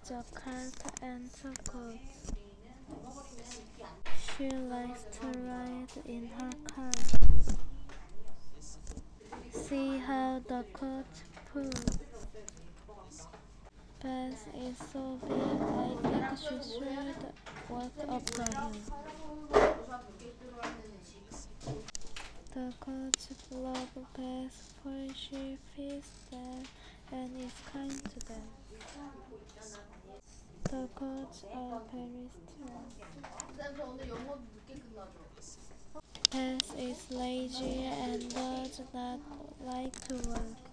has a cat and a goat. She likes to ride in her car. See how the goat pulls. Beth is so big, I think she should walk up the hill. The goats love Beth for she feeds them and is kind to them. The goats are very strong. Beth is lazy and does not like to work.